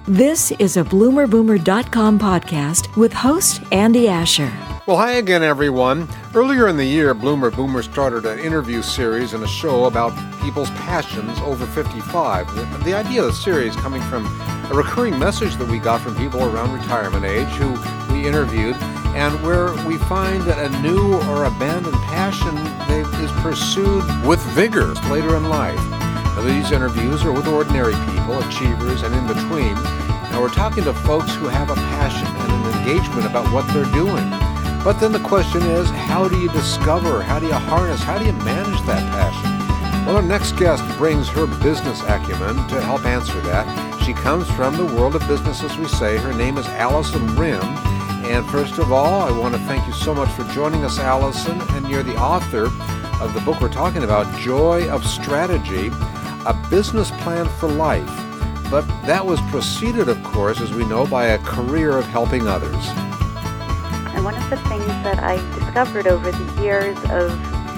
This is a BloomerBoomer.com podcast with host Andy Asher. Well, hi again, everyone. Earlier in the year, Bloomer Boomer started an interview series and a show about people's passions over 55. The idea of the series coming from a recurring message that we got from people around retirement age who we interviewed, and where we find that a new or abandoned passion is pursued with vigor later in life. Now, these interviews are with ordinary people, achievers, and in between. Now, we're talking to folks who have a passion and an engagement about what they're doing. But then the question is, how do you discover, how do you harness, how do you manage that passion? Well, our next guest brings her business acumen to help answer that. She comes from the world of business, as we say. Her name is Allison Rim. And first of all, I want to thank you so much for joining us, Allison. And you're the author of the book we're talking about, Joy of Strategy, a business plan for life. But that was preceded, of course, as we know, by a career of helping others. And one of the things that I discovered over the years of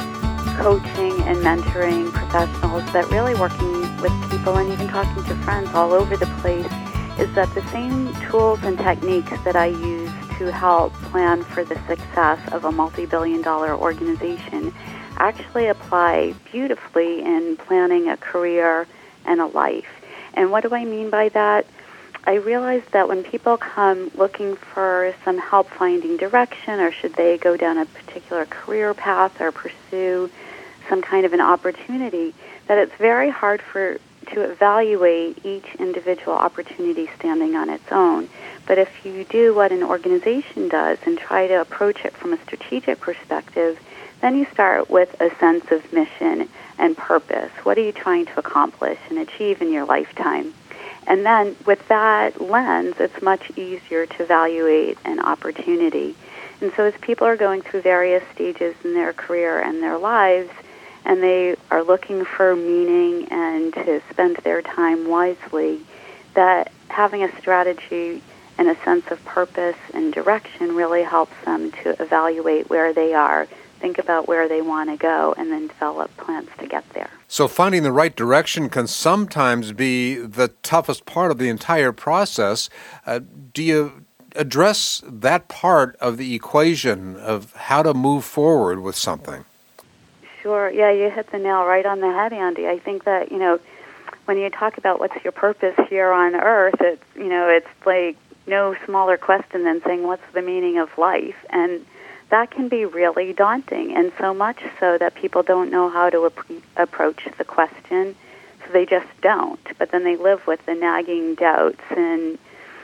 coaching and mentoring professionals, that really working with people and even talking to friends all over the place, is that the same tools and techniques that I use to help plan for the success of a multi-billion-dollar organization actually apply beautifully in planning a career and a life. And what do I mean by that? I realized that when people come looking for some help finding direction, or should they go down a particular career path or pursue some kind of an opportunity, that it's very hard to evaluate each individual opportunity standing on its own. But if you do what an organization does and try to approach it from a strategic perspective, then you start with a sense of mission and purpose. What are you trying to accomplish and achieve in your lifetime? And then with that lens, it's much easier to evaluate an opportunity. And so as people are going through various stages in their career and their lives, and they are looking for meaning and to spend their time wisely, that having a strategy and a sense of purpose and direction really helps them to evaluate where they are, think about where they want to go, and then develop plans to get there. So finding the right direction can sometimes be the toughest part of the entire process. Do you address that part of the equation of how to move forward with something? Sure. Yeah, you hit the nail right on the head, Andy. I think that, when you talk about what's your purpose here on Earth, it's like no smaller question than saying, what's the meaning of life? And that can be really daunting, and so much so that people don't know how to approach the question, so they just don't. But then they live with the nagging doubts and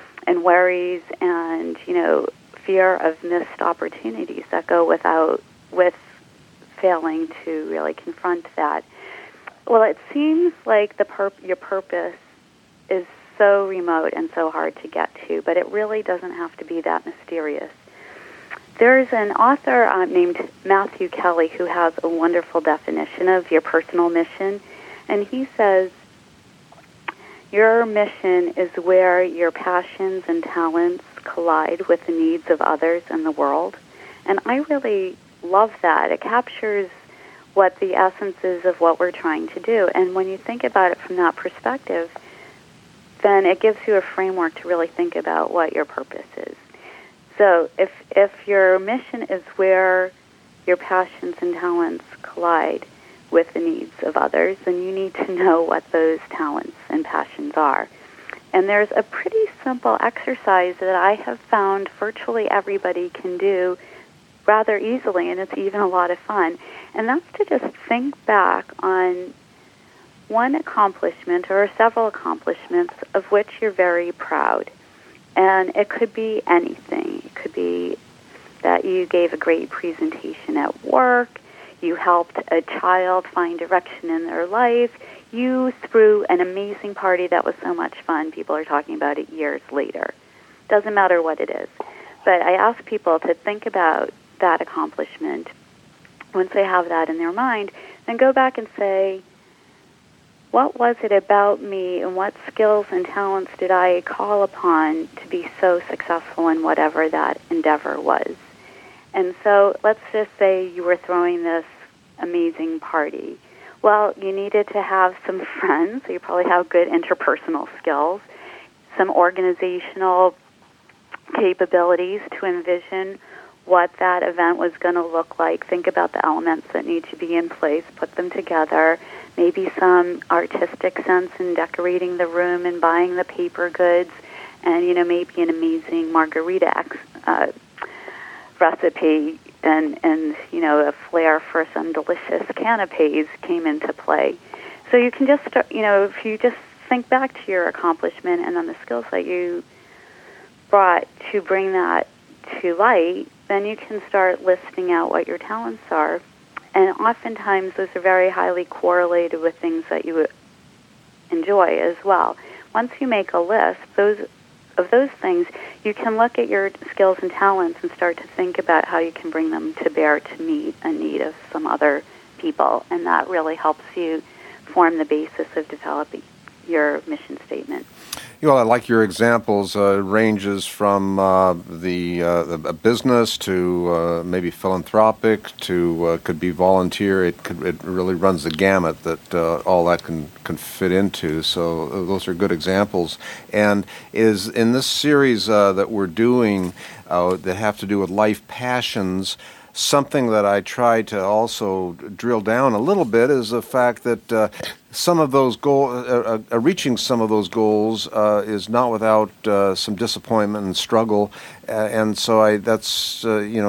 worries and, fear of missed opportunities that go with failing to really confront that. Well, it seems like your purpose is so remote and so hard to get to, but it really doesn't have to be that mysterious. There's an author named Matthew Kelly who has a wonderful definition of your personal mission, and he says, your mission is where your passions and talents collide with the needs of others and the world. And I really love that. It captures what the essence is of what we're trying to do. And when you think about it from that perspective, then it gives you a framework to really think about what your purpose is. So if your mission is where your passions and talents collide with the needs of others, then you need to know what those talents and passions are. And there's a pretty simple exercise that I have found virtually everybody can do rather easily, and it's even a lot of fun. And that's to just think back on one accomplishment or several accomplishments of which you're very proud. And it could be anything. It could be that you gave a great presentation at work, you helped a child find direction in their life, you threw an amazing party that was so much fun, people are talking about it years later. Doesn't matter what it is. But I ask people to think about that accomplishment. Once they have that in their mind, then go back and say, what was it about me and what skills and talents did I call upon to be so successful in whatever that endeavor was? And so let's just say you were throwing this amazing party. Well, you needed to have some friends, so you probably have good interpersonal skills. some organizational capabilities to envision what that event was going to look like. Think about the elements that need to be in place, put them together, maybe some artistic sense in decorating the room and buying the paper goods, and, maybe an amazing margarita recipe and a flair for some delicious canapes came into play. So you can just start, if you just think back to your accomplishment and then the skills that you brought to bring that to light, then you can start listing out what your talents are. And oftentimes those are very highly correlated with things that you enjoy as well. Once you make a list of those things, you can look at your skills and talents and start to think about how you can bring them to bear to meet a need of some other people. And that really helps you form the basis of developing your mission statement. I like your examples. Ranges from the business to maybe philanthropic to could be volunteer. It really runs the gamut that all that can fit into. So those are good examples. And is in this series that we're doing that have to do with life passions. Something that I try to also drill down a little bit is the fact that some of those goals, reaching some of those goals, is not without some disappointment and struggle, and so that's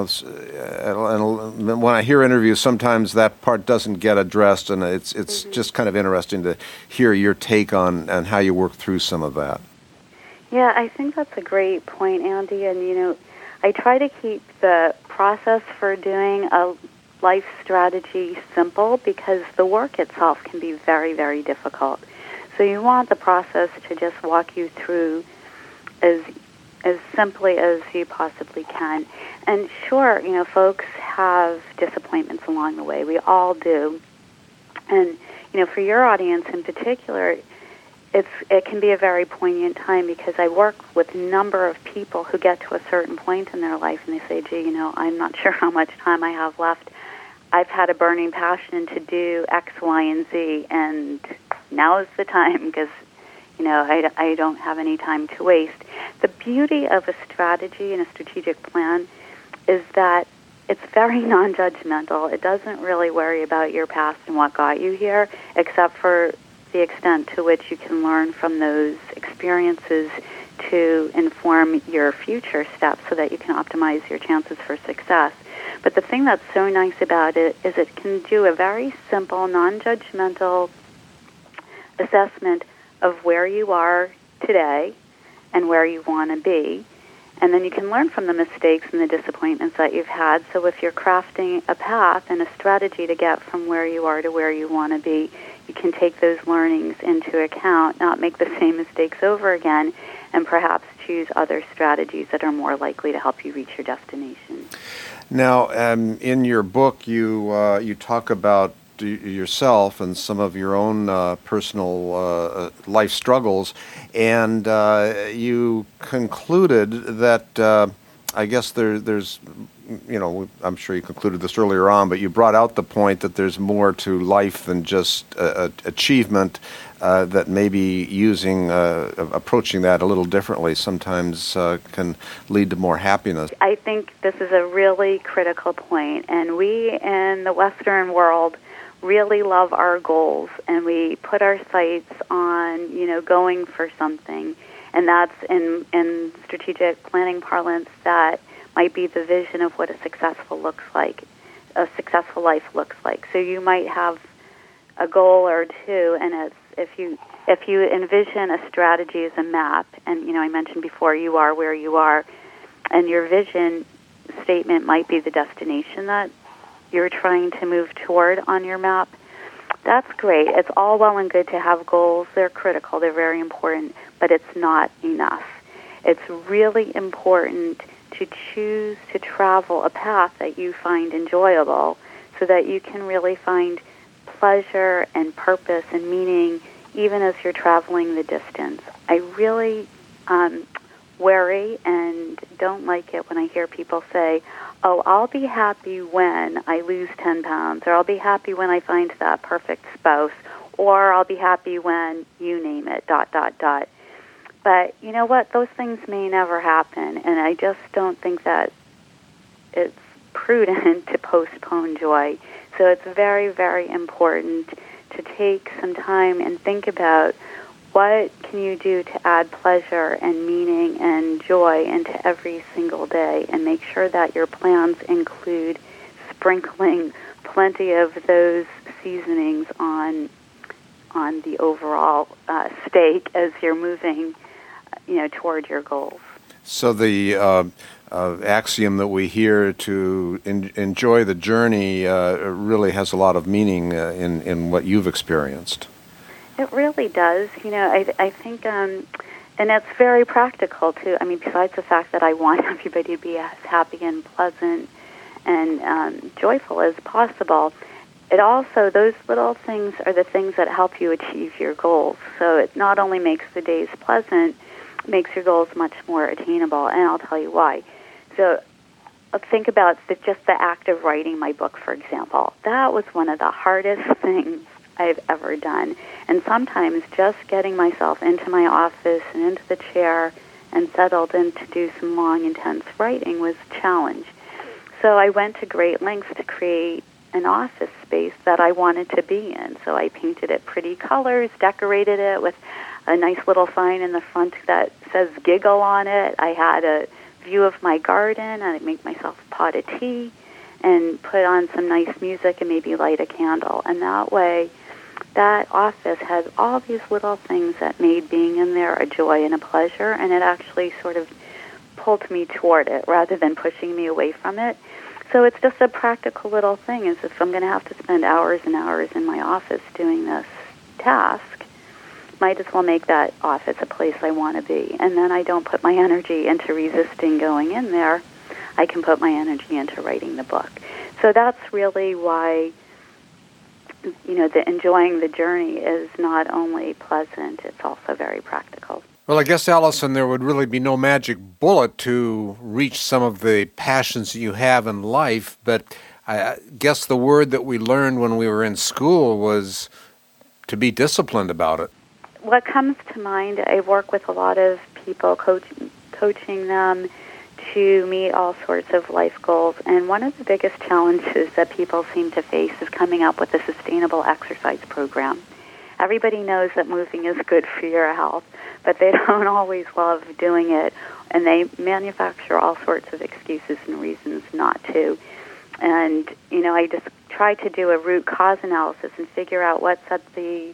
and when I hear interviews, sometimes that part doesn't get addressed, and it's just kind of interesting to hear your take on how you work through some of that. Yeah, I think that's a great point, Andy, and I try to keep the process for doing a life strategy simple because the work itself can be very, very difficult. So you want the process to just walk you through as simply as you possibly can. And sure, folks have disappointments along the way. We all do. And, for your audience in particular, it can be a very poignant time because I work with a number of people who get to a certain point in their life and they say, gee, I'm not sure how much time I have left. I've had a burning passion to do X, Y, and Z, and now is the time because, I don't have any time to waste. The beauty of a strategy and a strategic plan is that it's very non-judgmental. It doesn't really worry about your past and what got you here, except for the extent to which you can learn from those experiences to inform your future steps so that you can optimize your chances for success. But the thing that's so nice about it is it can do a very simple, non-judgmental assessment of where you are today and where you want to be. And then you can learn from the mistakes and the disappointments that you've had. So if you're crafting a path and a strategy to get from where you are to where you want to be, you can take those learnings into account, not make the same mistakes over again, and perhaps choose other strategies that are more likely to help you reach your destination. Now, in your book, you talk about yourself and some of your own personal life struggles, and you concluded that I guess there's I'm sure you concluded this earlier on, but you brought out the point that there's more to life than just achievement, that maybe approaching that a little differently sometimes can lead to more happiness. I think this is a really critical point, and we in the Western world really love our goals, and we put our sights on, going for something, and that's in strategic planning parlance that might be the vision of what a successful life looks like. So you might have a goal or two, and if you envision a strategy as a map, and I mentioned before you are where you are, and your vision statement might be the destination that you're trying to move toward on your map. That's great. It's all well and good to have goals. They're critical. They're very important, but it's not enough. It's really important to choose to travel a path that you find enjoyable so that you can really find pleasure and purpose and meaning even as you're traveling the distance. I really worry and don't like it when I hear people say, oh, I'll be happy when I lose 10 pounds, or I'll be happy when I find that perfect spouse, or I'll be happy when you name it, ... But you know what? Those things may never happen, and I just don't think that it's prudent to postpone joy. So it's very, very important to take some time and think about what can you do to add pleasure and meaning and joy into every single day, and make sure that your plans include sprinkling plenty of those seasonings on the overall steak as you're moving, toward your goals. So the axiom that we hear to enjoy the journey really has a lot of meaning in what you've experienced. It really does. I think, and it's very practical, too. I mean, besides the fact that I want everybody to be as happy and pleasant and joyful as possible, it also, those little things are the things that help you achieve your goals. So it not only makes the days pleasant, it makes your goals much more attainable, and I'll tell you why. So think about just the act of writing my book, for example. That was one of the hardest things I've ever done. And sometimes just getting myself into my office and into the chair and settled in to do some long, intense writing was a challenge. So I went to great lengths to create an office space that I wanted to be in. So I painted it pretty colors, decorated it with a nice little sign in the front that says Giggle on it. I had a view of my garden. I'd make myself a pot of tea and put on some nice music and maybe light a candle. And that way, that office had all these little things that made being in there a joy and a pleasure, and it actually sort of pulled me toward it rather than pushing me away from it. So it's just a practical little thing, is if I'm going to have to spend hours and hours in my office doing this task, might as well make that office a place I want to be. And then I don't put my energy into resisting going in there. I can put my energy into writing the book. So that's really why, the enjoying the journey is not only pleasant, it's also very practical. Well, I guess, Allison, there would really be no magic bullet to reach some of the passions that you have in life, but I guess the word that we learned when we were in school was to be disciplined about it. What comes to mind, I work with a lot of people, coaching them to meet all sorts of life goals, and one of the biggest challenges that people seem to face is coming up with a sustainable exercise program. Everybody knows that moving is good for your health, but they don't always love doing it, and they manufacture all sorts of excuses and reasons not to. And, I just try to do a root cause analysis and figure out what's at the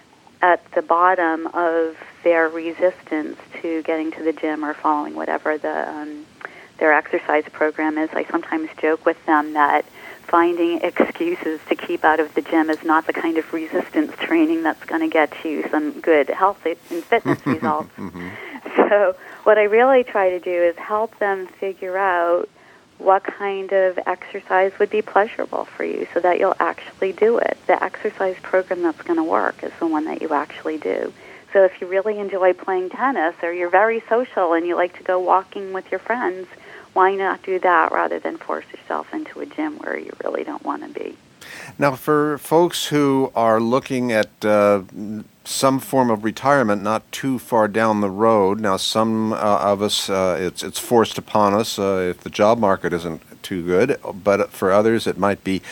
bottom of their resistance to getting to the gym or following whatever their exercise program is. I sometimes joke with them that finding excuses to keep out of the gym is not the kind of resistance training that's going to get you some good health and fitness results. So what I really try to do is help them figure out what kind of exercise would be pleasurable for you so that you'll actually do it. The exercise program that's going to work is the one that you actually do. So if you really enjoy playing tennis, or you're very social and you like to go walking with your friends, why not do that rather than force yourself into a gym where you really don't want to be? Now, for folks who are looking at some form of retirement not too far down the road, now some of us, it's forced upon us if the job market isn't too good, but for others it might be,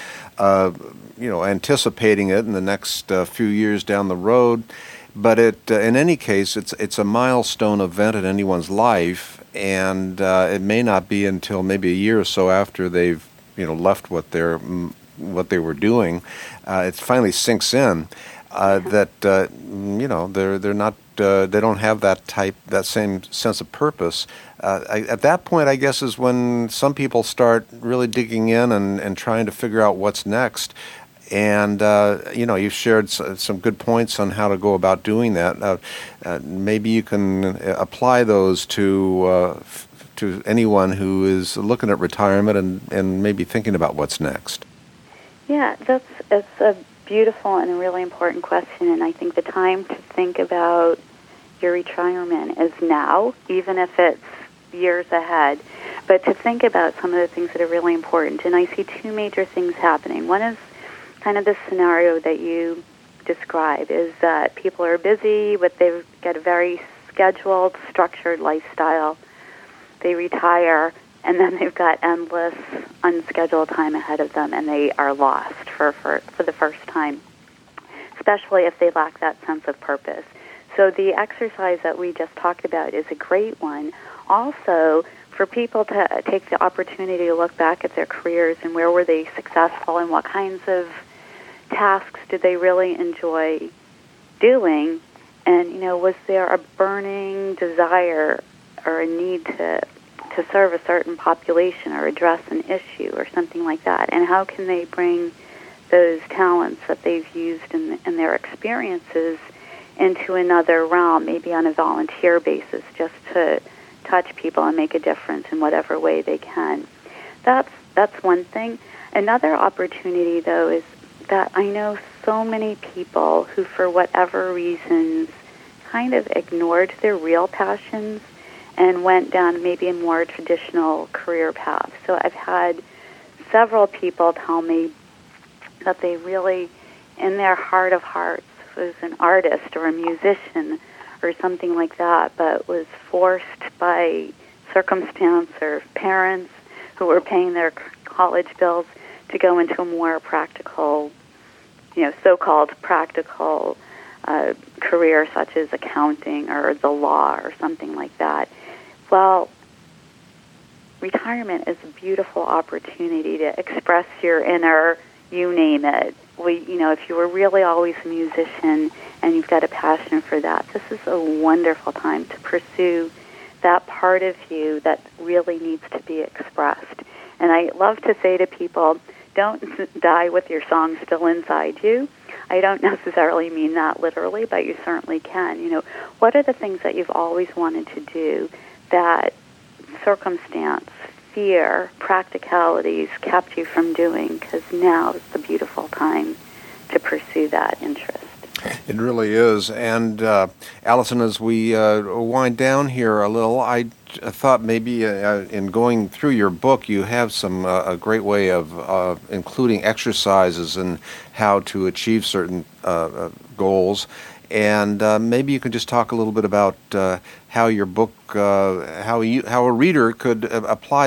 anticipating it in the next few years down the road. But in any case, it's a milestone event in anyone's life, and it may not be until maybe a year or so after they've left what they were doing. It finally sinks in that they're not they don't have that same sense of purpose. At that point, I guess, is when some people start really digging in and trying to figure out what's next. And, you've shared some good points on how to go about doing that. Maybe you can apply those to anyone who is looking at retirement and maybe thinking about what's next. Yeah, it's a beautiful and a really important question, and I think the time to think about your retirement is now, even if it's years ahead. But to think about some of the things that are really important, and I see two major things happening. One is kind of the scenario that you describe, is that people are busy, but they've got a very scheduled, structured lifestyle. They retire, and then they've got endless, unscheduled time ahead of them, and they are lost for the first time, especially if they lack that sense of purpose. So the exercise that we just talked about is a great one. Also, for people to take the opportunity to look back at their careers and where were they successful and what kinds of tasks did they really enjoy doing, and, was there a burning desire or a need to serve a certain population or address an issue or something like that, and how can they bring those talents that they've used in their experiences into another realm, maybe on a volunteer basis, just to touch people and make a difference in whatever way they can. That's one thing. Another opportunity, though, is that I know so many people who, for whatever reasons, kind of ignored their real passions and went down maybe a more traditional career path. So I've had several people tell me that they really, in their heart of hearts, was an artist or a musician or something like that, but was forced by circumstance or parents who were paying their college bills to go into a more practical, so-called practical career such as accounting or the law or something like that. Well, retirement is a beautiful opportunity to express your inner, you name it. If you were really always a musician and you've got a passion for that, this is a wonderful time to pursue that part of you that really needs to be expressed. And I love to say to people, don't die with your song still inside you. I don't necessarily mean that literally, but you certainly can. What are the things that you've always wanted to do that circumstance, fear, practicalities kept you from doing? Because now is the beautiful time to pursue that interest. It really is. And Allison, as we wind down here a little, I thought maybe in going through your book, you have some a great way of including exercises and how to achieve certain goals. And maybe you could just talk a little bit about how your book, how a reader could apply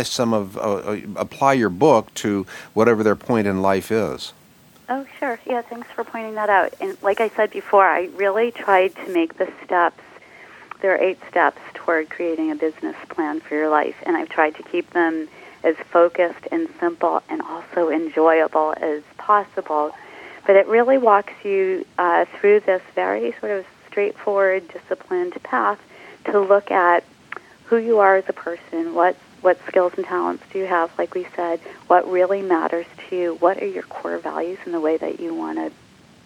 apply your book to whatever their point in life is. Oh, sure. Yeah, thanks for pointing that out. And like I said before, I really tried to make the steps. There are 8 steps toward creating a business plan for your life, and I've tried to keep them as focused and simple and also enjoyable as possible. But it really walks you through this very sort of straightforward, disciplined path to look at who you are as a person, what skills and talents do you have, like we said, what really matters to you, what are your core values in the way that you want to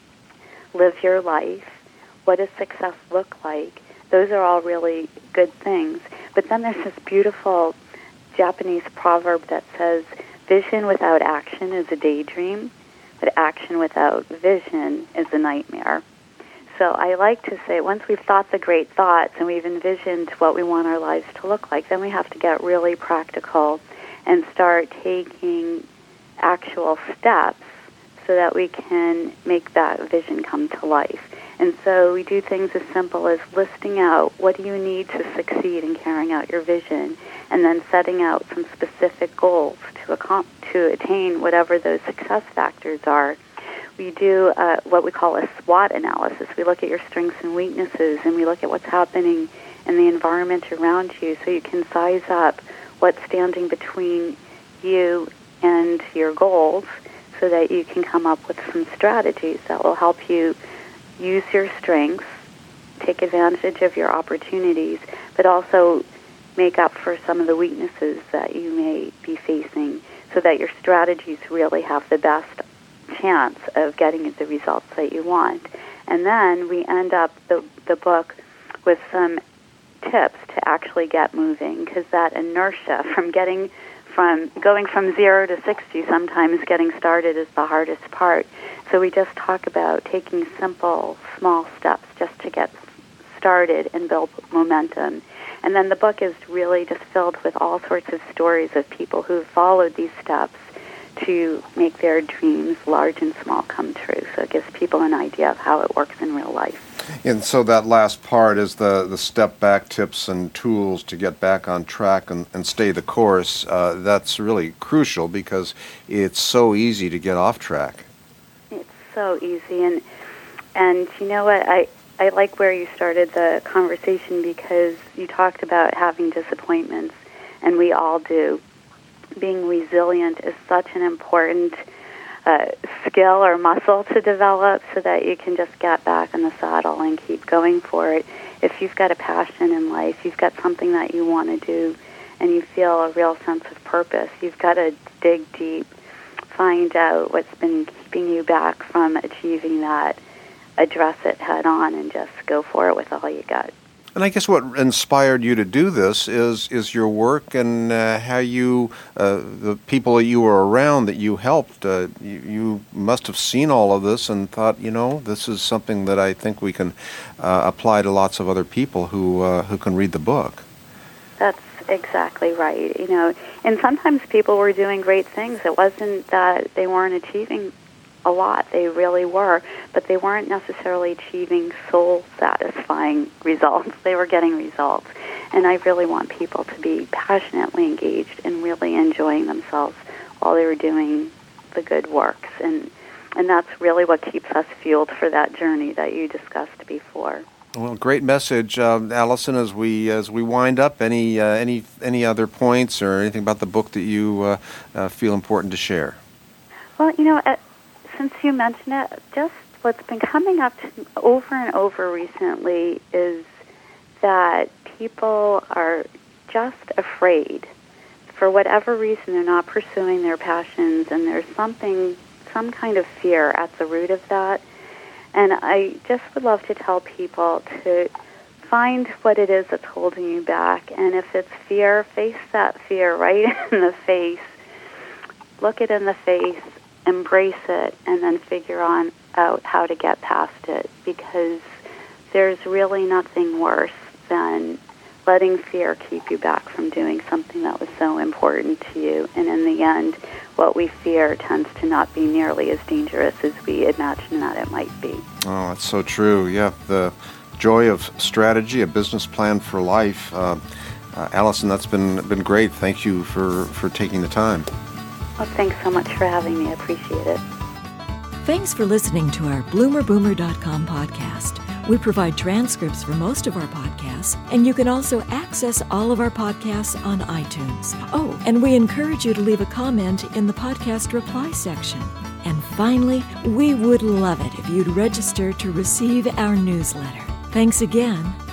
live your life, what does success look like. Those are all really good things. But then there's this beautiful Japanese proverb that says, vision without action is a daydream, but action without vision is a nightmare. So I like to say, once we've thought the great thoughts and we've envisioned what we want our lives to look like, then we have to get really practical and start taking actual steps so that we can make that vision come to life. And so we do things as simple as listing out what do you need to succeed in carrying out your vision, and then setting out some specific goals to attain whatever those success factors are. We do what we call a SWOT analysis. We look at your strengths and weaknesses, and we look at what's happening in the environment around you so you can size up what's standing between you and your goals so that you can come up with some strategies that will help you use your strengths, take advantage of your opportunities, but also make up for some of the weaknesses that you may be facing so that your strategies really have the best chance of getting the results that you want. And then we end up the book with some tips to actually get moving, because that inertia from going from 0 to 60, sometimes getting started is the hardest part. So we just talk about taking simple, small steps just to get started and build momentum. And then the book is really just filled with all sorts of stories of people who have followed these steps to make their dreams, large and small, come true. So it gives people an idea of how it works in real life. And so that last part is the step back tips and tools to get back on track and stay the course. That's really crucial because it's so easy to get off track. It's so easy. And you know what? I like where you started the conversation because you talked about having disappointments, and we all do. Being resilient is such an important skill or muscle to develop so that you can just get back in the saddle and keep going for it. If you've got a passion in life, you've got something that you want to do, and you feel a real sense of purpose, you've got to dig deep, find out what's been keeping you back from achieving that, address it head on, and just go for it with all you got. And I guess what inspired you to do this is your work and how you, the people that you were around that you helped, you must have seen all of this and thought, this is something that I think we can apply to lots of other people who can read the book. That's exactly right. And sometimes people were doing great things. It wasn't that they weren't achieving a lot. They really were, but they weren't necessarily achieving soul-satisfying results. They were getting results. And I really want people to be passionately engaged and really enjoying themselves while they were doing the good works. And that's really what keeps us fueled for that journey that you discussed before. Well, great message, Allison. As we wind up, any other points or anything about the book that you feel important to share? Well, since you mentioned it, just what's been coming up over and over recently is that people are just afraid. For whatever reason, they're not pursuing their passions, and there's some kind of fear at the root of that. And I just would love to tell people to find what it is that's holding you back. And if it's fear, face that fear right in the face. Look it in the face. Embrace it, and then figure out how to get past it, because there's really nothing worse than letting fear keep you back from doing something that was so important to you. And in the end, what we fear tends to not be nearly as dangerous as we imagine that it might be. Oh, that's so true. Yeah, the joy of strategy, a business plan for life. Allison, that's been great. Thank you for taking the time. Well, thanks so much for having me. I appreciate it. Thanks for listening to our BloomerBoomer.com podcast. We provide transcripts for most of our podcasts, and you can also access all of our podcasts on iTunes. Oh, and we encourage you to leave a comment in the podcast reply section. And finally, we would love it if you'd register to receive our newsletter. Thanks again,